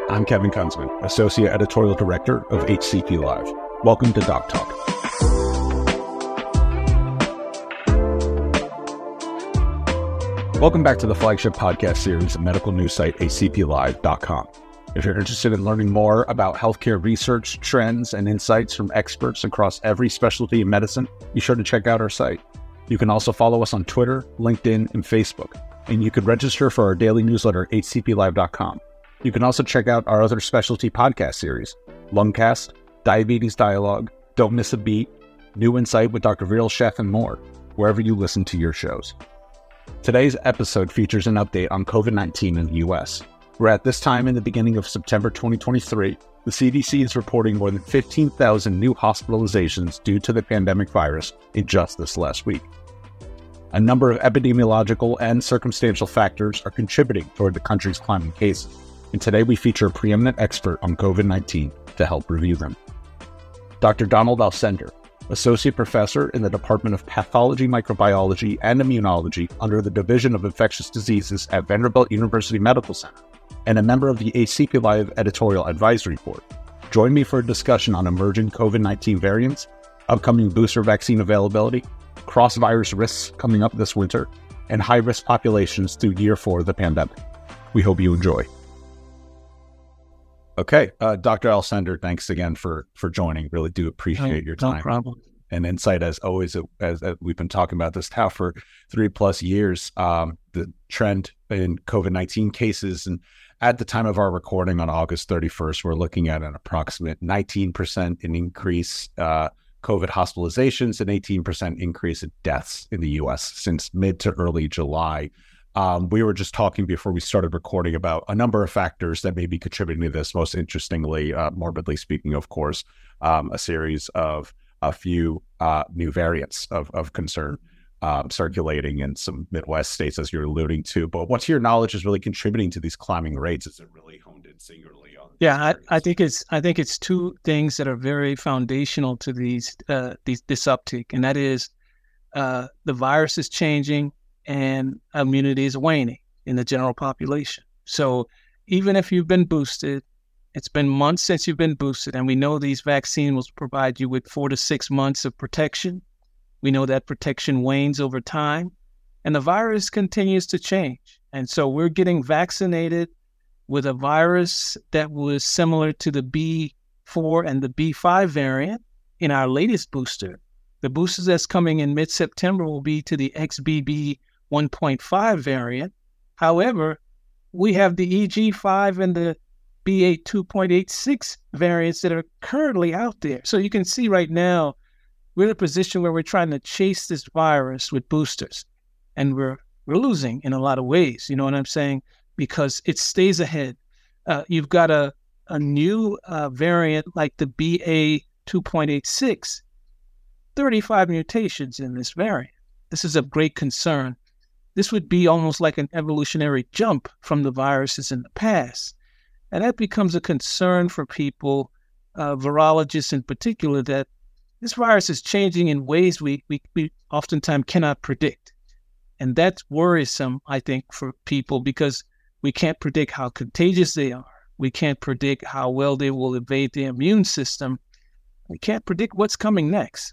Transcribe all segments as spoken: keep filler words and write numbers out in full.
I'm Kevin Kunzman, Associate Editorial Director of H C P Live. Welcome to Doc Talk. Welcome back to the flagship podcast series of medical news site H C P live dot com. If you're interested in learning more about healthcare research, trends, and insights from experts across every specialty in medicine, be sure to check out our site. You can also follow us on Twitter, LinkedIn, and Facebook. And you can register for our daily newsletter at H C P live dot com. You can also check out our other specialty podcast series, Lungcast, Diabetes Dialogue, Don't Miss a Beat, New Insight with Doctor Viral Sheth, and more, wherever you listen to your shows. Today's episode features an update on COVID nineteen in the U S, where at this time in the beginning of September twenty twenty-three, the C D C is reporting more than fifteen thousand new hospitalizations due to the pandemic virus in just this last week. A number of epidemiological and circumstantial factors are contributing toward the country's climbing cases, and today we feature a preeminent expert on COVID nineteen to help review them. Doctor Donald Alcindor, Associate Professor in the Department of Pathology, Microbiology, and Immunology under the Division of Infectious Diseases at Vanderbilt University Medical Center, and a member of the H C P Live Editorial Advisory Board, join me for a discussion on emerging COVID nineteen variants, upcoming booster vaccine availability, cross-virus risks coming up this winter, and high-risk populations through year four of the pandemic. We hope you enjoy. Okay, uh, Doctor Alcindor, thanks again for for joining. Really do appreciate no, your time. No problem. And insight, as always, as, as we've been talking about this now for three plus years, um, the trend in COVID nineteen cases. And at the time of our recording on August thirty-first, we're looking at an approximate nineteen percent in increase uh, COVID hospitalizations and eighteen percent increase in deaths in the U S since mid to early July. Um, we were just talking before we started recording about a number of factors that may be contributing to this. Most interestingly, uh, morbidly speaking, of course, um, a series of a few uh, new variants of, of concern um, circulating in some Midwest states, as you're alluding to. But what, to your knowledge, is really contributing to these climbing rates? Is it really honed in singularly on? Yeah, I, I think it's I think it's two things that are very foundational to these uh, these this uptick, and that is uh, the virus is changing and immunity is waning in the general population. So even if you've been boosted, it's been months since you've been boosted, and we know these vaccines will provide you with four to six months of protection. We know that protection wanes over time, and the virus continues to change. And so we're getting vaccinated with a virus that was similar to the B four and the B five variant in our latest booster. The boosters that's coming in mid-September will be to the X B B one point five variant. However, we have the E G five and the B A two point eight six variants that are currently out there. So you can see right now, we're in a position where we're trying to chase this virus with boosters, and we're we're losing in a lot of ways. You know what I'm saying? Because it stays ahead. Uh, you've got a, a new uh, variant like the B A two point eight six, thirty-five mutations in this variant. This is of great concern. This would be almost like an evolutionary jump from the viruses in the past. And that becomes a concern for people, uh, virologists in particular, that this virus is changing in ways we, we, we oftentimes cannot predict. And that's worrisome, I think, for people, because we can't predict how contagious they are. We can't predict how well they will evade the immune system. We can't predict what's coming next.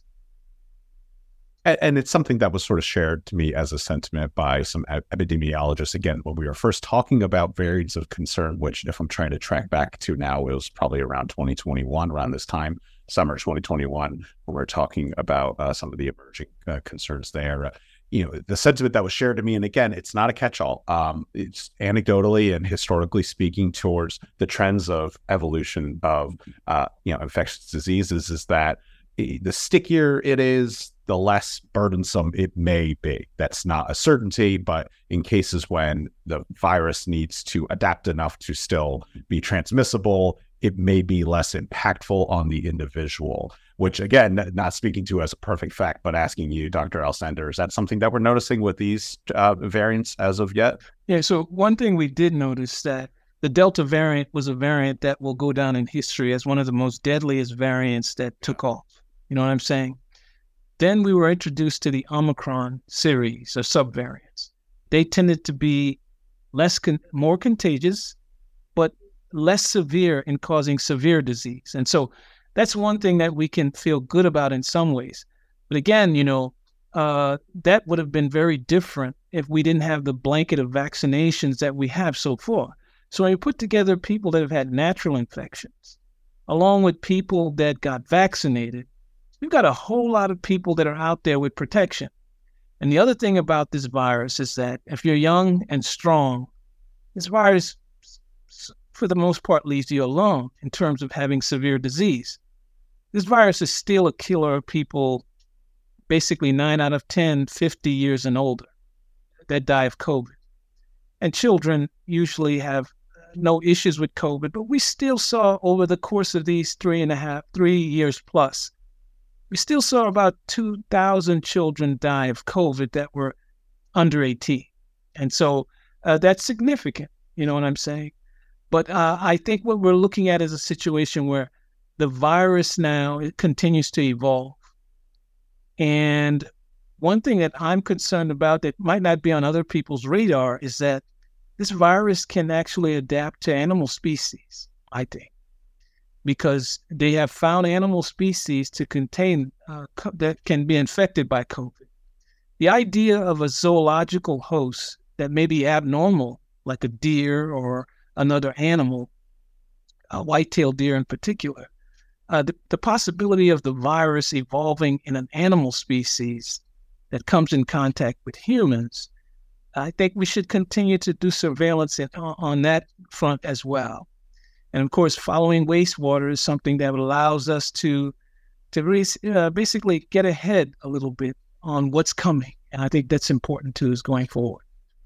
And it's something that was sort of shared to me as a sentiment by some epidemiologists. Again, when we were first talking about variants of concern, which if I'm trying to track back to now, it was probably around twenty twenty-one, around this time, summer twenty twenty-one, when we're talking about uh, some of the emerging uh, concerns there. Uh, you know, the sentiment that was shared to me, and again, it's not a catch-all. Um, it's anecdotally and historically speaking towards the trends of evolution of, uh, you know, infectious diseases, is that the stickier it is, the less burdensome it may be. That's not a certainty, but in cases when the virus needs to adapt enough to still be transmissible, it may be less impactful on the individual, which again, not speaking to as a perfect fact, but asking you, Doctor Alcindor, is that something that we're noticing with these uh, variants as of yet? Yeah, so one thing we did notice that the Delta variant was a variant that will go down in history as one of the most deadliest variants that took off. You know what I'm saying? Then we were introduced to the Omicron series of subvariants. They tended to be less, con- more contagious, but less severe in causing severe disease. And so that's one thing that we can feel good about in some ways. But again, you know, uh, that would have been very different if we didn't have the blanket of vaccinations that we have so far. So when you put together people that have had natural infections, along with people that got vaccinated, we've got a whole lot of people that are out there with protection. And the other thing about this virus is that if you're young and strong, this virus, for the most part, leaves you alone in terms of having severe disease. This virus is still a killer of people, basically nine out of ten, fifty years and older, that die of COVID. And children usually have no issues with COVID, but we still saw over the course of these three and a half, three years plus, we still saw about two thousand children die of COVID that were under eighteen. And so uh, that's significant, you know what I'm saying? But uh, I think what we're looking at is a situation where the virus now, it continues to evolve. And one thing that I'm concerned about that might not be on other people's radar is that this virus can actually adapt to animal species, I think, because they have found animal species to contain uh, co- that can be infected by COVID. The idea of a zoological host that may be abnormal, like a deer or another animal, a white-tailed deer in particular, uh, the, the possibility of the virus evolving in an animal species that comes in contact with humans, I think we should continue to do surveillance in, on that front as well. And of course, following wastewater is something that allows us to to re- uh, basically get ahead a little bit on what's coming. And I think that's important too, is going forward.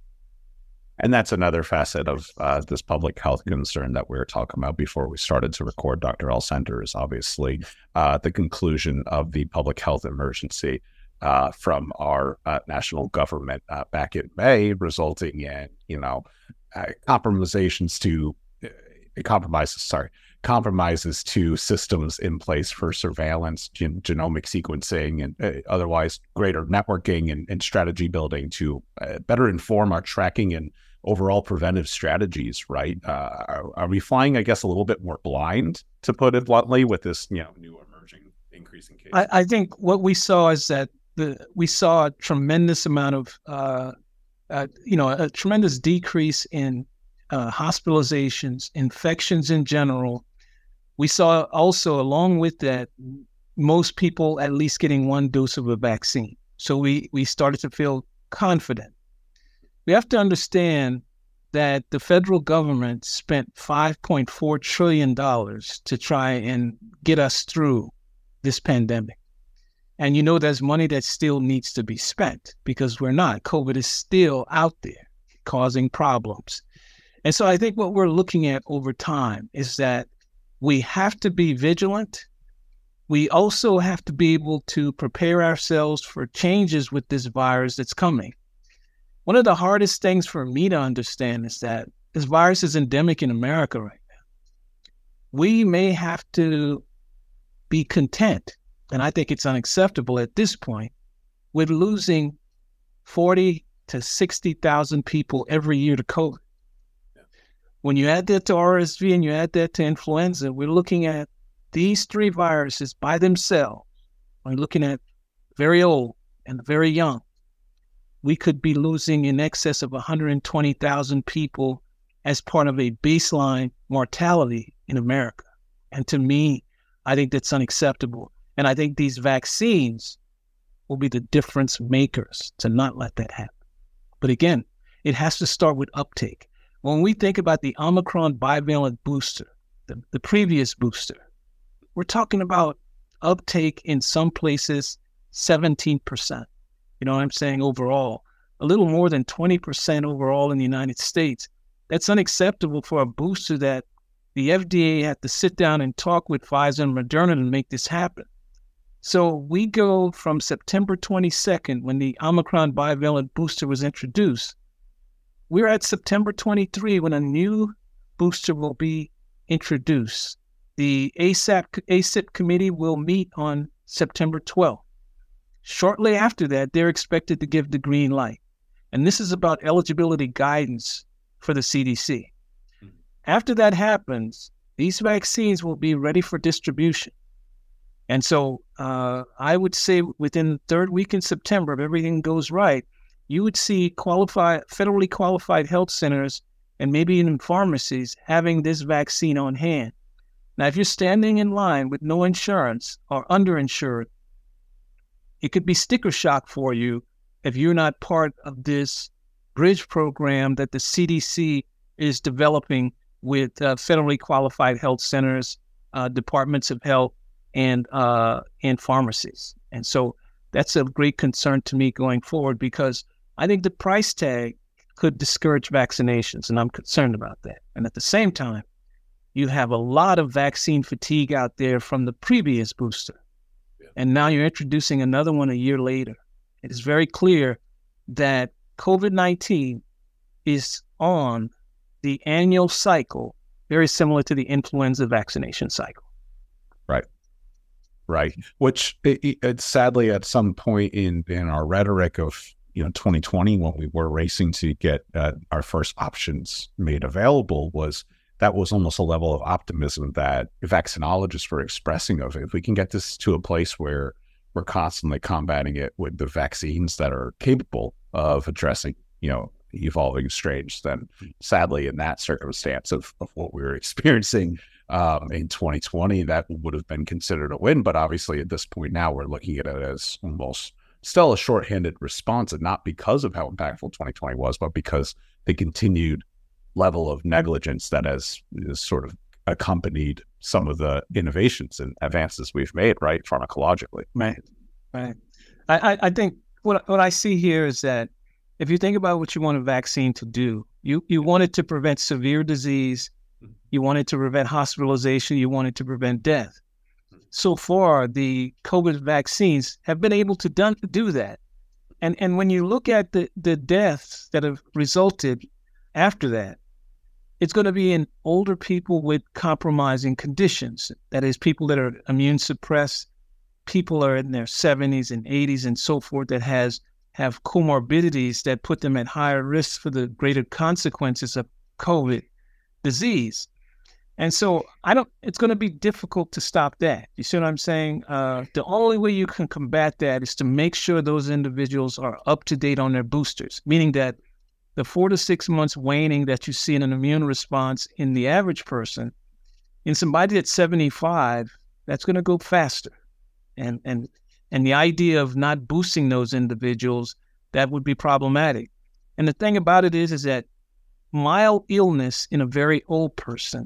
And that's another facet of uh, this public health concern that we were talking about before we started to record, Doctor Alcenter, is obviously uh, the conclusion of the public health emergency uh, from our uh, national government uh, back in May, resulting in, you know, uh, compromisations to uh, compromises, sorry, compromises to systems in place for surveillance, gen- genomic sequencing, and uh, otherwise greater networking and, and strategy building to uh, better inform our tracking and overall preventive strategies, right? Uh, are, are we flying, I guess, a little bit more blind, to put it bluntly, with this, you know, new emerging increasing cases? I, I think what we saw is that the we saw a tremendous amount of, uh, uh, you know, a tremendous decrease in uh, hospitalizations, infections in general. We saw also, along with that, most people at least getting one dose of a vaccine. So we, we started to feel confident. We have to understand that the federal government spent five point four trillion dollars to try and get us through this pandemic. And you know there's money that still needs to be spent because we're not. COVID is still out there causing problems. And so I think what we're looking at over time is that we have to be vigilant. We also have to be able to prepare ourselves for changes with this virus that's coming. One of the hardest things for me to understand is that this virus is endemic in America right now. We may have to be content, and I think it's unacceptable at this point, with losing forty to sixty thousand people every year to COVID. When you add that to R S V and you add that to influenza, we're looking at these three viruses by themselves. We're looking at very old and very young. We could be losing in excess of one hundred twenty thousand people as part of a baseline mortality in America. And to me, I think that's unacceptable. And I think these vaccines will be the difference makers to not let that happen. But again, it has to start with uptake. When we think about the Omicron bivalent booster, the, the previous booster, we're talking about uptake in some places seventeen percent. You know what I'm saying? Overall, a little more than twenty percent overall in the United States. That's unacceptable for a booster that the F D A had to sit down and talk with Pfizer and Moderna to make this happen. So we go from September twenty-second, when the Omicron bivalent booster was introduced. We're at September twenty-third when a new booster will be introduced. The ASAP, ACIP committee will meet on September twelfth. Shortly after that, they're expected to give the green light. And this is about eligibility guidance for the C D C. After that happens, these vaccines will be ready for distribution. And so uh, I would say within the third week in September, if everything goes right, you would see qualified, federally qualified health centers and maybe even pharmacies having this vaccine on hand. Now, if you're standing in line with no insurance or underinsured, it could be sticker shock for you if you're not part of this bridge program that the C D C is developing with uh, federally qualified health centers, uh, departments of health, and uh, and pharmacies. And so that's a great concern to me going forward, because I think the price tag could discourage vaccinations, and I'm concerned about that. And at the same time, you have a lot of vaccine fatigue out there from the previous booster. Yeah. And now you're introducing another one a year later. It is very clear that COVID nineteen is on the annual cycle, very similar to the influenza vaccination cycle. Right. Right. Which it, it, sadly, at some point in, in our rhetoric of, you know, twenty twenty, when we were racing to get uh, our first options made available, was that was almost a level of optimism that vaccinologists were expressing of it. If we can get this to a place where we're constantly combating it with the vaccines that are capable of addressing, you know, evolving strains, then sadly, in that circumstance of, of what we were experiencing um, in twenty twenty, that would have been considered a win. But obviously, at this point now, we're looking at it as almost still a shorthanded response, and not because of how impactful twenty twenty was, but because the continued level of negligence that has, has sort of accompanied some of the innovations and advances we've made, right, pharmacologically. Right, right. I, I think what what I see here is that if you think about what you want a vaccine to do, you, you want it to prevent severe disease, you want it to prevent hospitalization, you want it to prevent death. So far, the COVID vaccines have been able to done, do that. And and when you look at the, the deaths that have resulted after that, it's going to be in older people with compromising conditions. That is, people that are immune suppressed, people are in their seventies and eighties and so forth that has have comorbidities that put them at higher risk for the greater consequences of COVID disease. And so I don't, it's going to be difficult to stop that. You see what I'm saying? Uh, the only way you can combat that is to make sure those individuals are up to date on their boosters, meaning that the four to six months waning that you see in an immune response in the average person, in somebody that's seventy-five, that's going to go faster. And, and, and the idea of not boosting those individuals, that would be problematic. And the thing about it is, is that mild illness in a very old person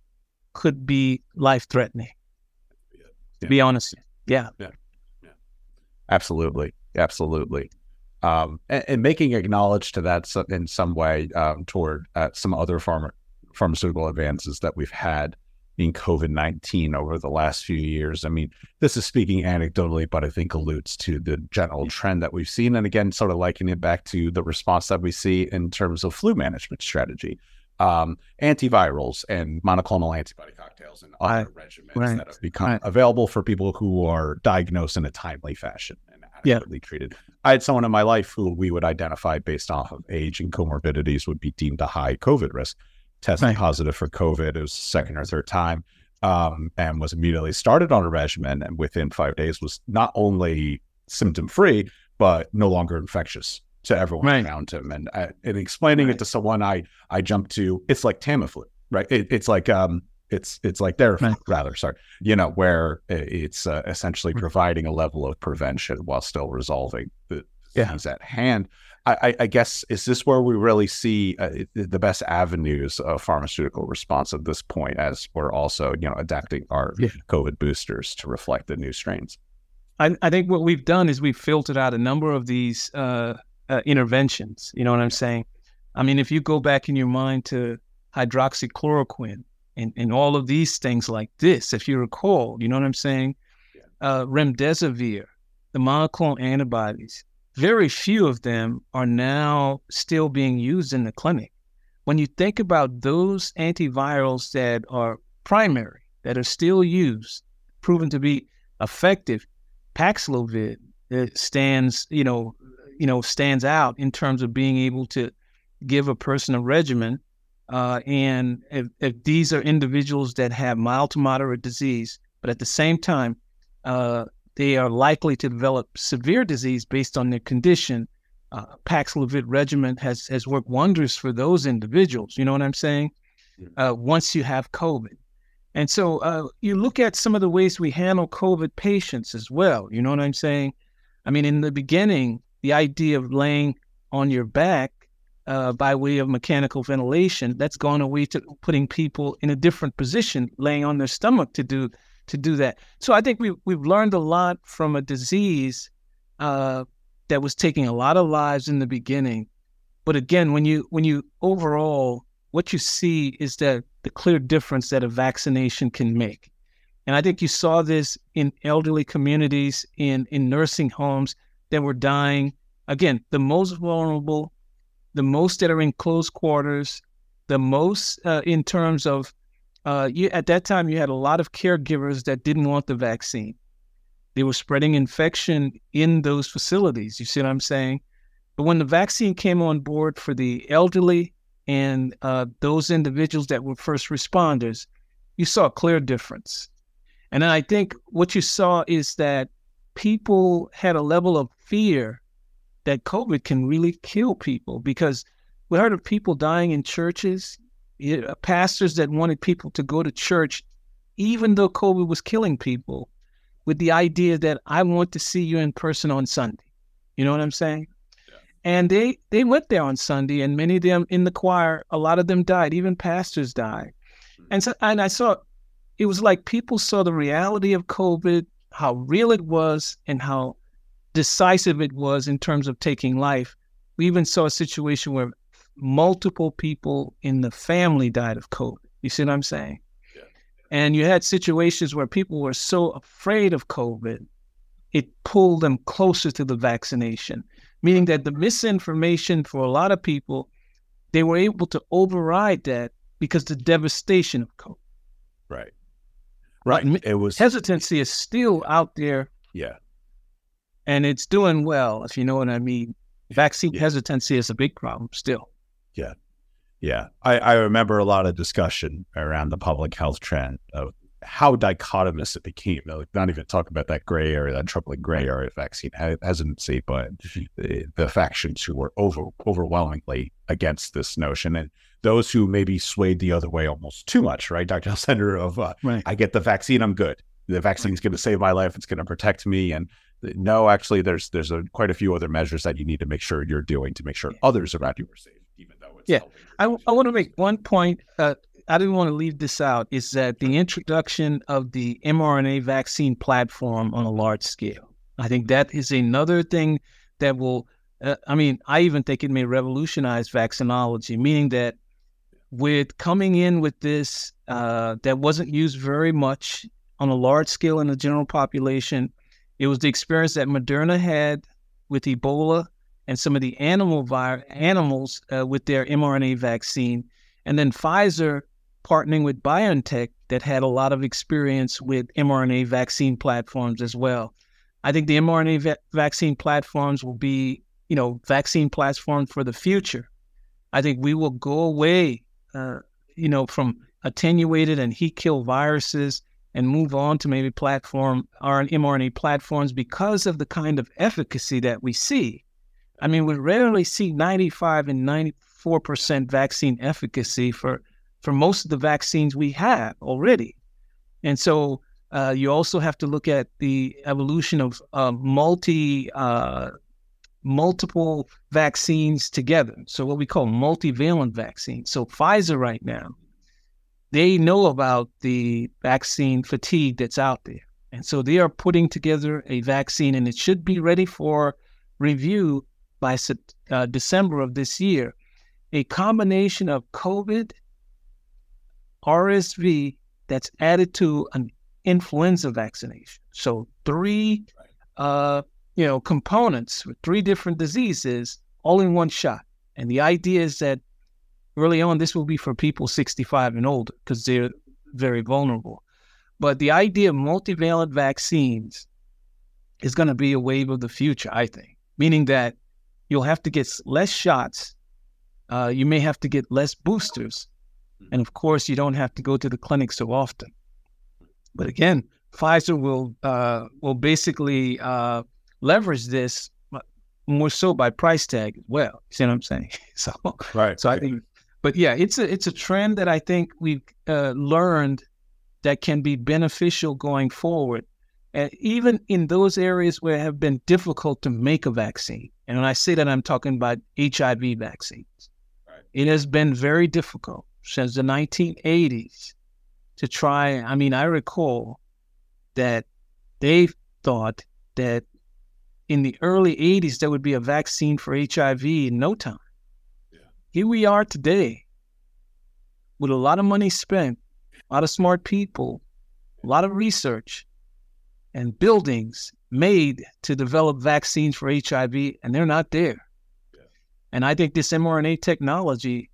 could be life-threatening, yeah. to be honest. Yeah. yeah. Yeah. Absolutely. Absolutely. Um, and, and making acknowledge to that in some way um, toward uh, some other pharma, pharmaceutical advances that we've had in COVID nineteen over the last few years. I mean, this is speaking anecdotally, but I think alludes to the general trend that we've seen. And again, sort of likening it back to the response that we see in terms of flu management strategy. Um, antivirals and monoclonal antibody cocktails and other right. regimens right. that have become right. available for people who are diagnosed in a timely fashion and adequately yeah. treated. I had someone in my life who we would identify based off of age and comorbidities would be deemed a high COVID risk. Tested right. positive for COVID. It was second or third time, um, and was immediately started on a regimen, and within five days was not only symptom-free, but no longer infectious to everyone right. around him. And, I, and explaining right. it to someone, I I jumped to, it's like Tamiflu, right? It, it's like um, it's it's like Theraflu, right. rather, sorry, you know, where it's uh, essentially providing a level of prevention while still resolving the disease yeah. at hand. I, I guess, is this where we really see uh, the best avenues of pharmaceutical response at this point, as we're also, you know, adapting our yeah. COVID boosters to reflect the new strains? I, I think what we've done is we've filtered out a number of these uh, uh, interventions. You know what I'm saying? I mean, if you go back in your mind to hydroxychloroquine and, and all of these things like this, if you recall, you know what I'm saying? Yeah. Uh, remdesivir, the monoclonal antibodies, very few of them are now still being used in the clinic. When you think about those antivirals that are primary, that are still used, proven to be effective, Paxlovid it stands, you know, you know, stands out in terms of being able to give a person a regimen Uh, and if, if these are individuals that have mild to moderate disease, but at the same time, uh, they are likely to develop severe disease based on their condition, uh, Paxlovid regimen has, has worked wonders for those individuals. You know what I'm saying? Uh, once you have COVID. And so uh, you look at some of the ways we handle COVID patients as well. You know what I'm saying? I mean, in the beginning, the idea of laying on your back uh, by way of mechanical ventilation, that's gone away to putting people in a different position, laying on their stomach to do to do that. So I think we, we've learned a lot from a disease uh, that was taking a lot of lives in the beginning. But again, when you when you overall, what you see is that the clear difference that a vaccination can make. And I think you saw this in elderly communities, in, in nursing homes that were dying. Again, the most vulnerable, the most that are in close quarters, the most uh, in terms of, uh, you, at that time, you had a lot of caregivers that didn't want the vaccine. They were spreading infection in those facilities. You see what I'm saying? But when the vaccine came on board for the elderly and uh, those individuals that were first responders, you saw a clear difference. And then I think what you saw is that people had a level of fear that COVID can really kill people, because we heard of people dying in churches, pastors that wanted people to go to church, even though COVID was killing people, with the idea that I want to see you in person on Sunday. You know what I'm saying? Yeah. And they, they went there on Sunday, and many of them in the choir, a lot of them died, even pastors died. Mm-hmm. And so, and I saw, it was like people saw the reality of COVID, how real it was, and how decisive it was in terms of taking life. We even saw a situation where multiple people in the family died of COVID. You see what I'm saying? Yeah. And you had situations where people were so afraid of COVID, it pulled them closer to the vaccination, meaning that the misinformation for a lot of people, they were able to override that because the devastation of COVID. Right. Right. But it was hesitancy is still out there. Yeah. And it's doing well, if you know what I mean. Vaccine yeah. hesitancy is a big problem still. Yeah. Yeah. I, I remember a lot of discussion around the public health trend of how dichotomous it became. Like, not even talking about that gray area, that troubling gray area of vaccine hesitancy, but the, the factions who were over overwhelmingly against this notion, and those who maybe swayed the other way almost too much, right? Doctor Alcindor of, uh, right. I get the vaccine, I'm good. The vaccine is going to save my life. It's going to protect me. And no, actually, there's there's a, quite a few other measures that you need to make sure you're doing to make sure others around you are safe, even though it's yeah. I, I want to make one point. Uh, I didn't want to leave this out. Is that the introduction of the mRNA vaccine platform on a large scale? I think that is another thing that will. Uh, I mean, I even think it may revolutionize vaccinology, meaning that with coming in with this uh, that wasn't used very much on a large scale in the general population. It was the experience that Moderna had with Ebola and some of the animal vi- animals uh, with their mRNA vaccine. And then Pfizer partnering with BioNTech that had a lot of experience with mRNA vaccine platforms as well. I think the mRNA va- vaccine platforms will be, you know, vaccine platforms for the future. I think we will go away, uh, you know, from attenuated and heat kill viruses and move on to maybe platform or mRNA platforms because of the kind of efficacy that we see. I mean, we rarely see ninety-five and ninety-four percent vaccine efficacy for, for most of the vaccines we have already. And so uh, you also have to look at the evolution of uh, multi, uh, multiple vaccines together. So what we call multivalent vaccines. So Pfizer right now, they know about the vaccine fatigue that's out there. And so they are putting together a vaccine, and it should be ready for review by uh, December of this year. A combination of COVID, R S V that's added to an influenza vaccination. So three uh, you know, components with three different diseases all in one shot. And the idea is that early on, this will be for people sixty-five and older because they're very vulnerable. But the idea of multivalent vaccines is going to be a wave of the future, I think, meaning that you'll have to get less shots. Uh, you may have to get less boosters, And of course, you don't have to go to the clinic so often. But again, Pfizer will uh, will basically uh, leverage this more so by price tag as well. You see what I'm saying? So, right. So I think, but yeah, it's a it's a trend that I think we've uh, learned that can be beneficial going forward, and even in those areas where it have been difficult to make a vaccine. And when I say that, I'm talking about H I V vaccines. Right. It has been very difficult since the nineteen eighties to try. I mean, I recall that they thought that in the early eighties, there would be a vaccine for H I V in no time. Yeah. Here we are today with a lot of money spent, a lot of smart people, a lot of research and buildings made to develop vaccines for H I V, and they're not there. Yeah. And I think this mRNA technology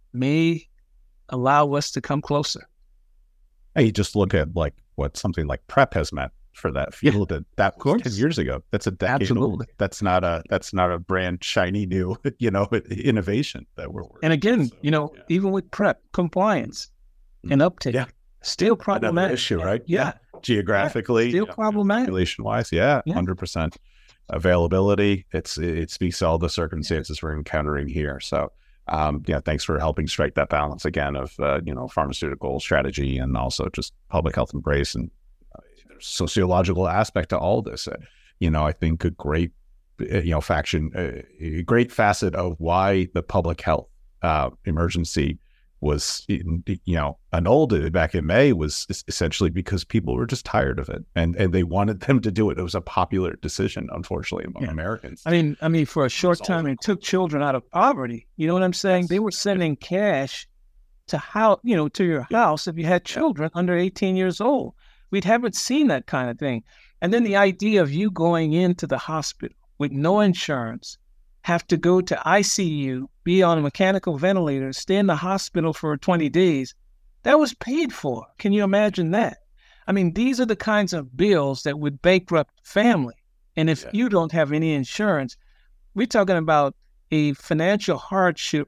may allow us to come closer. Hey, you just look at like what something like PrEP has meant for that field. Yeah, that, that was ten years ago. That's a decade Absolutely. old. That's not a that's not a brand shiny new, you know, innovation that we're working. And again, so, you know, yeah. even with PrEP compliance mm-hmm. and uptake, yeah. still problematic. Another issue, right? Yeah. yeah. Geographically, yeah. still you know, problematic. Population wise, yeah, one hundred percent availability. It's it speaks to all the circumstances we're encountering here. So Um, yeah, thanks for helping strike that balance again of, uh, you know, pharmaceutical strategy and also just public health embrace and uh, sociological aspect to all this. Uh, you know, I think a great, uh, you know, faction, uh, a great facet of why the public health uh, emergency was, you know, annulled back in May was essentially because people were just tired of it and, and they wanted them to do it. It was a popular decision, unfortunately, among yeah. Americans. I mean, I mean, for a short time, it took children out of poverty. You know what I'm saying? Yes. They were sending cash to how, you know, to your house if you had children yeah. under eighteen years old. We haven't seen that kind of thing. And then the idea of you going into the hospital with no insurance, have to go to I C U, be on a mechanical ventilator, stay in the hospital for twenty days, that was paid for. Can you imagine that? I mean, these are the kinds of bills that would bankrupt family. And if yeah. you don't have any insurance, we're talking about a financial hardship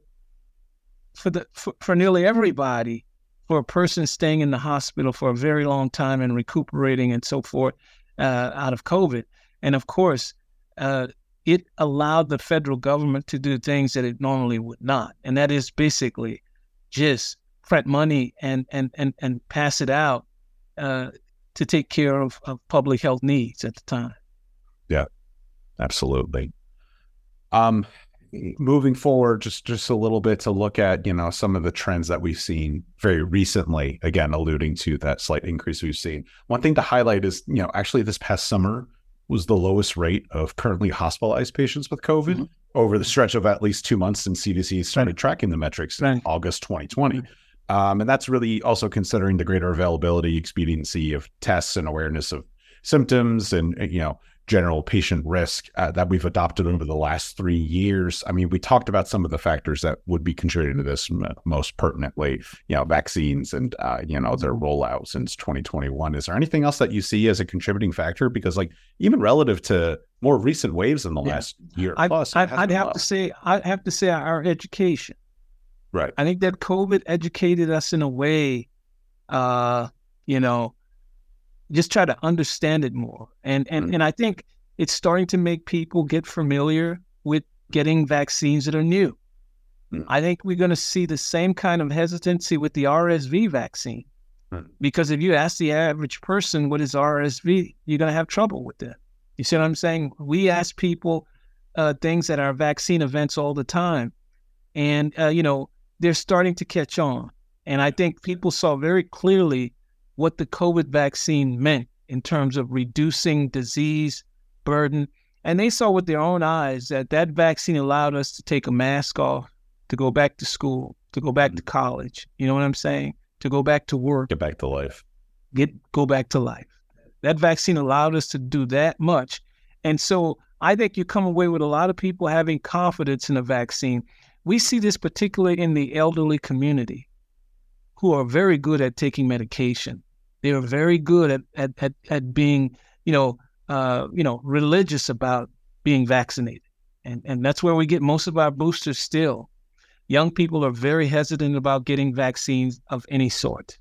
for the for, for nearly everybody, for a person staying in the hospital for a very long time and recuperating and so forth uh, out of COVID. And of course, uh, it allowed the federal government to do things that it normally would not. And that is basically just print money and and and, and pass it out uh, to take care of, of public health needs at the time. Yeah, absolutely. Um, moving forward, just, just a little bit to look at, you know, some of the trends that we've seen very recently, again, alluding to that slight increase we've seen. One thing to highlight is, you know, actually this past summer, was the lowest rate of currently hospitalized patients with COVID mm-hmm. over the stretch of at least two months since C D C started right. tracking the metrics right. in August twenty twenty. Um, and that's really also considering the greater availability, expediency of tests and awareness of symptoms and, you know, general patient risk uh, that we've adopted over the last three years. I mean, we talked about some of the factors that would be contributing to this m- most pertinently, you know, vaccines and, uh, you know, their rollout since twenty twenty-one. Is there anything else that you see as a contributing factor? Because like even relative to more recent waves in the yeah. last year I, plus. I, I'd have low. to say, I'd have to say our education. Right. I think that COVID educated us in a way, uh, you know, just try to understand it more. And and, mm-hmm. and I think it's starting to make people get familiar with getting vaccines that are new. Mm-hmm. I think we're going to see the same kind of hesitancy with the R S V vaccine. Mm-hmm. Because if you ask the average person what is R S V, you're going to have trouble with that. You see what I'm saying? We ask people uh, things at our vaccine events all the time. And, uh, you know, they're starting to catch on. And I think people saw very clearly what the COVID vaccine meant in terms of reducing disease burden. And they saw with their own eyes that that vaccine allowed us to take a mask off, to go back to school, to go back to college. You know what I'm saying? To go back to work. Get back to life. Get go back to life. That vaccine allowed us to do that much. And so I think you come away with a lot of people having confidence in the vaccine. We see this particularly in the elderly community who are very good at taking medication. They are very good at at at, at being, you know, uh, you know, religious about being vaccinated, and and that's where we get most of our boosters still. young people are very hesitant about getting vaccines of any sort.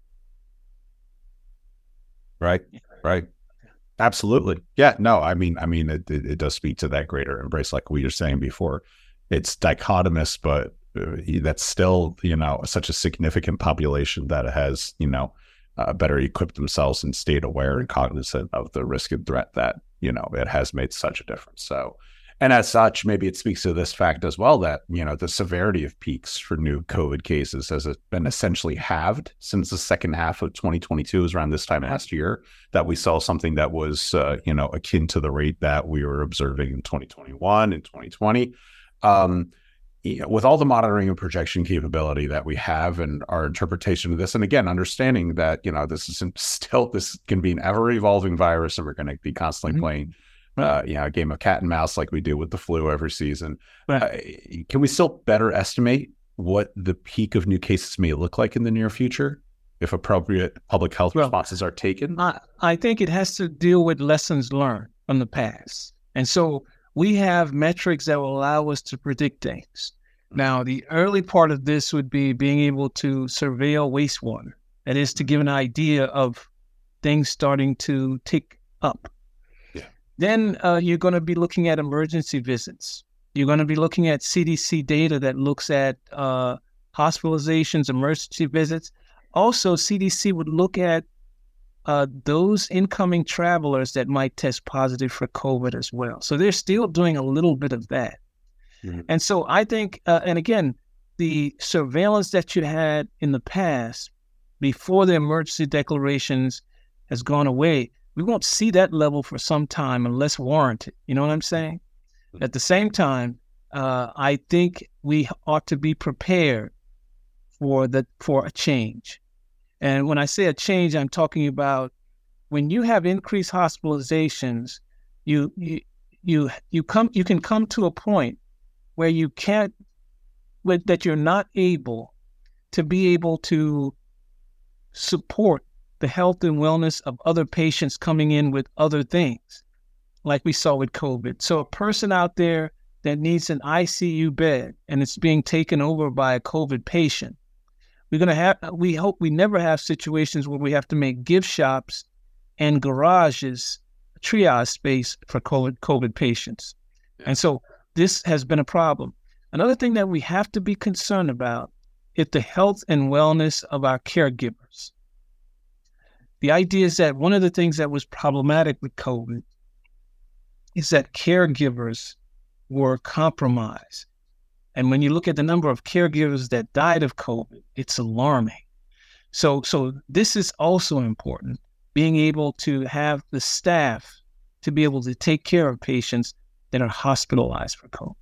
Right, right. Absolutely. Yeah, no, I mean, I mean, it, it, it does speak to that greater embrace, like we were saying before. It's dichotomous, but uh, that's still, you know, such a significant population that has, you know, uh, better equipped themselves and stayed aware and cognizant of the risk and threat that, you know, it has made such a difference. So, and as such, maybe it speaks to this fact as well that, you know, the severity of peaks for new COVID cases has been essentially halved since the second half of twenty twenty-two, is around this time last year, that we saw something that was, uh, you know, akin to the rate that we were observing in twenty twenty-one and twenty twenty. Um, you know, with all the monitoring and projection capability that we have and our interpretation of this, and again, understanding that, you know, this is still, this can be an ever evolving virus and we're going to be constantly mm-hmm. playing Uh, you know, a game of cat and mouse like we do with the flu every season. Right. Uh, can we still better estimate what the peak of new cases may look like in the near future if appropriate public health well, responses are taken? I, I think it has to deal with lessons learned from the past. And so we have metrics that will allow us to predict things. Now, the early part of this would be being able to surveil wastewater. That is to give an idea of things starting to tick up. Then uh, you're going to be looking at emergency visits. You're going to be looking at C D C data that looks at uh, hospitalizations, emergency visits. Also, C D C would look at uh, those incoming travelers that might test positive for COVID as well. So they're still doing a little bit of that. Mm-hmm. And so I think, uh, and again, the surveillance that you had in the past before the emergency declarations has gone away. We won't see that level for some time unless warranted. You know what I'm saying? Mm-hmm. At the same time, uh, I think we ought to be prepared for the for a change. And when I say a change, I'm talking about when you have increased hospitalizations, you you you you come you can come to a point where you can't with, that you're not able to be able to support the health and wellness of other patients coming in with other things, like we saw with COVID. So a person out there that needs an I C U bed and it's being taken over by a COVID patient, we're going to have, we hope we never have situations where we have to make gift shops and garages triage space for COVID, COVID patients. Yeah. And so this has been a problem. Another thing that we have to be concerned about is the health and wellness of our caregivers. The idea is that one of the things that was problematic with COVID is that caregivers were compromised. And when you look at the number of caregivers that died of COVID, it's alarming. So, so this is also important, being able to have the staff to be able to take care of patients that are hospitalized for COVID.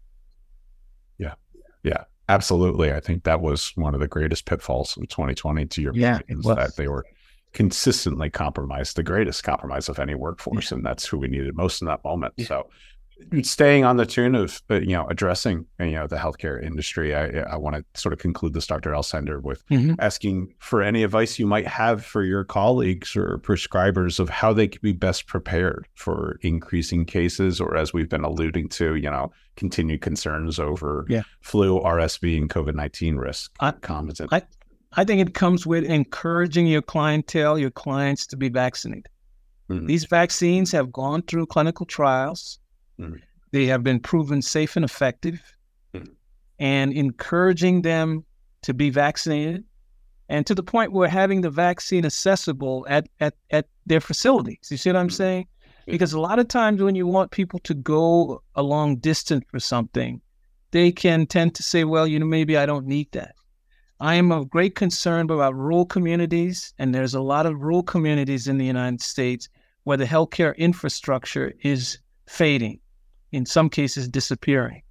Yeah, yeah, absolutely. I think that was one of the greatest pitfalls of twenty twenty, to your yeah, point, is that they were consistently compromised, the greatest compromise of any workforce. Yeah. And that's who we needed most in that moment. Yeah. So staying on the tune of, uh, you know, addressing, you know, the healthcare industry, I, I want to sort of conclude this, Doctor Alcindor, with mm-hmm. asking for any advice you might have for your colleagues or prescribers of how they could be best prepared for increasing cases, or, as we've been alluding to, you know, continued concerns over yeah. flu, R S V, and COVID nineteen risk. I, I, I think it comes with encouraging your clientele, your clients, to be vaccinated. Mm-hmm. These vaccines have gone through clinical trials. Mm-hmm. They have been proven safe and effective, mm-hmm. and encouraging them to be vaccinated, and to the point where having the vaccine accessible at, at, at their facilities. You see what I'm mm-hmm. saying? Yeah. Because a lot of times when you want people to go a long distance for something, they can tend to say, well, you know, maybe I don't need that. I am of great concern about rural communities, and there's a lot of rural communities in the United States where the healthcare infrastructure is fading, in some cases disappearing.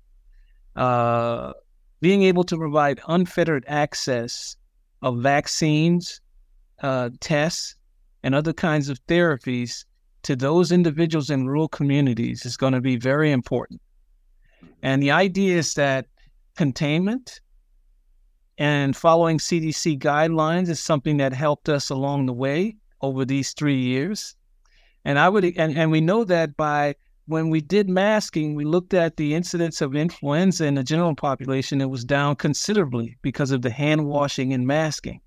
Uh, being able to provide unfettered access of vaccines, uh, tests, and other kinds of therapies to those individuals in rural communities is going to be very important. And the idea is that containment and following C D C guidelines is something that helped us along the way over these three years. And I would, and, and we know that by when we did masking, we looked at the incidence of influenza in the general population. It was down considerably because of the hand washing and masking.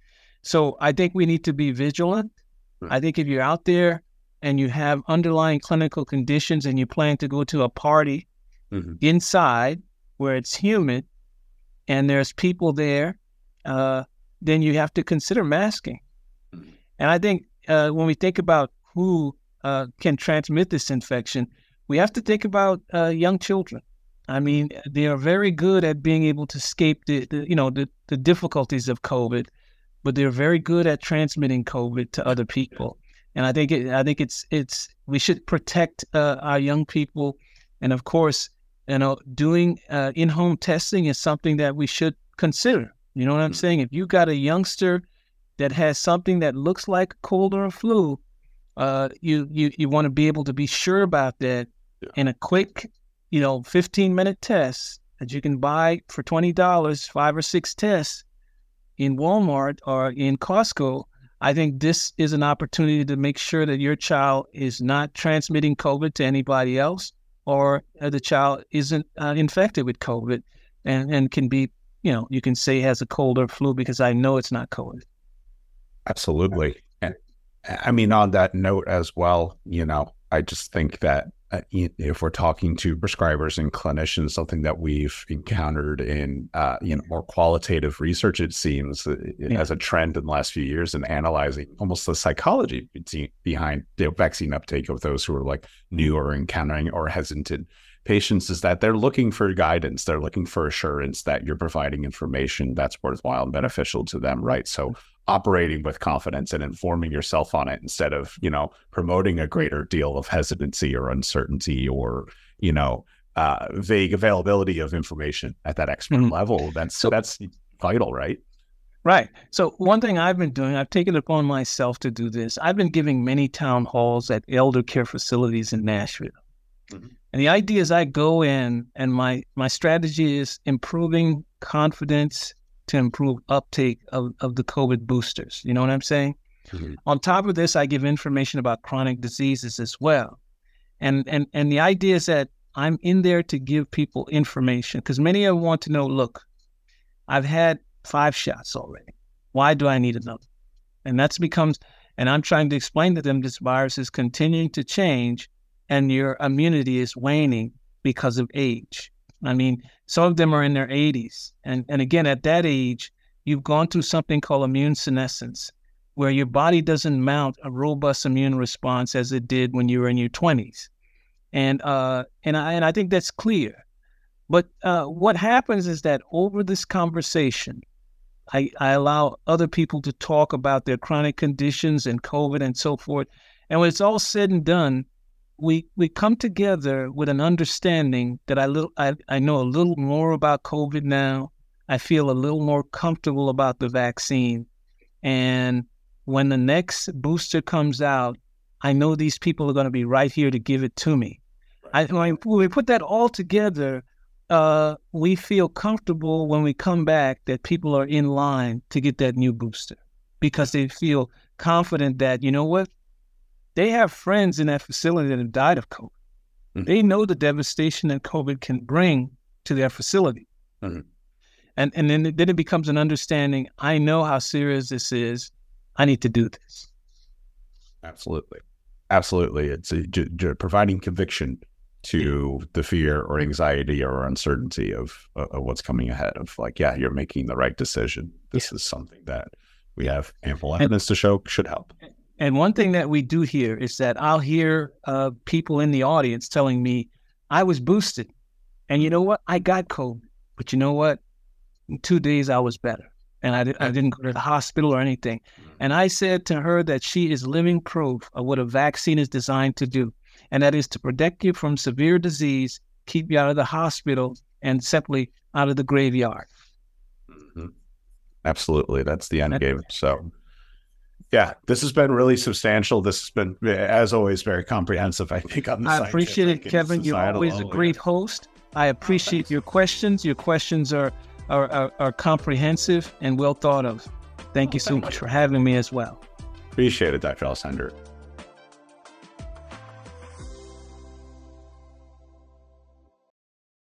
So I think we need to be vigilant. I think if you're out there and you have underlying clinical conditions and you plan to go to a party mm-hmm. inside where it's humid and there's people there, uh, then you have to consider masking. Mm-hmm. And I think uh, when we think about who uh, can transmit this infection, we have to think about uh, young children. I mean, they are very good at being able to escape the, the you know, the, the difficulties of COVID, but they're very good at transmitting COVID to other people. And I think it, I think it's it's we should protect uh, our young people, and of course, you know, doing uh, in-home testing is something that we should consider. You know what I'm mm-hmm. saying? If you got a youngster that has something that looks like a cold or a flu, uh, you you you want to be able to be sure about that yeah. in a quick, you know, fifteen minute test that you can buy for twenty dollars, five or six tests in Walmart or in Costco. I think this is an opportunity to make sure that your child is not transmitting COVID to anybody else, or uh, the child isn't uh, infected with COVID and, and can be, you know, you can say has a cold or flu because I know it's not COVID. Absolutely. And I mean, on that note as well, you know, I just think that uh, if we're talking to prescribers and clinicians, something that we've encountered in, uh, you know, more qualitative research, it seems, uh, yeah. as a trend in the last few years, in analyzing almost the psychology behind the vaccine uptake of those who are like new or encountering or hesitant patients, is that they're looking for guidance. They're looking for assurance that you're providing information that's worthwhile and beneficial to them, right? So operating with confidence and informing yourself on it instead of, you know, promoting a greater deal of hesitancy or uncertainty or, you know, uh, vague availability of information at that expert mm-hmm. level. That's, so, that's vital, right? Right. So one thing I've been doing, I've taken it upon myself to do this. I've been giving many town halls at elder care facilities in Nashville. Mm-hmm. And the idea is I go in and my, my strategy is improving confidence to improve uptake of, of the COVID boosters. You know what I'm saying? Mm-hmm. On top of this, I give information about chronic diseases as well. And and and the idea is that I'm in there to give people information because many of them want to know, look, I've had five shots already. Why do I need another? And that's becomes, and I'm trying to explain to them this virus is continuing to change and your immunity is waning because of age. I mean, some of them are in their eighties. And, and again, at that age, you've gone through something called immune senescence, where your body doesn't mount a robust immune response as it did when you were in your twenties. And uh, and, I, and I think that's clear. But uh, what happens is that over this conversation, I, I allow other people to talk about their chronic conditions and COVID and so forth. And when it's all said and done, we we come together with an understanding that I little I, I know a little more about COVID now. I feel a little more comfortable about the vaccine. And when the next booster comes out, I know these people are going to be right here to give it to me. I, when we put that all together, uh, we feel comfortable when we come back that people are in line to get that new booster because they feel confident that, you know what? They have friends in that facility that have died of COVID. Mm-hmm. They know the devastation that COVID can bring to their facility. Mm-hmm. And and then, then it becomes an understanding, I know how serious this is. I need to do this. Absolutely. Absolutely. It's a, j- j- providing conviction to the fear or anxiety or uncertainty of, uh, of what's coming ahead of like, yeah, you're making the right decision. This yeah. is something that we have ample evidence and, to show should help. And one thing that we do here is that I'll hear uh, people in the audience telling me, I was boosted. And you know what? I got COVID. But you know what? In two days, I was better. And I, di- I didn't go to the hospital or anything. And I said to her that she is living proof of what a vaccine is designed to do. And that is to protect you from severe disease, keep you out of the hospital, and simply out of the graveyard. Mm-hmm. Absolutely. That's the end game. So, yeah, this has been really substantial. This has been, as always, very comprehensive, I think, on the I appreciate it, Kevin. You're always level. a great host. I appreciate your questions. Your questions are, are, are, are comprehensive and well thought of. Thank you so much for having me as well. Appreciate it, Doctor Alessander.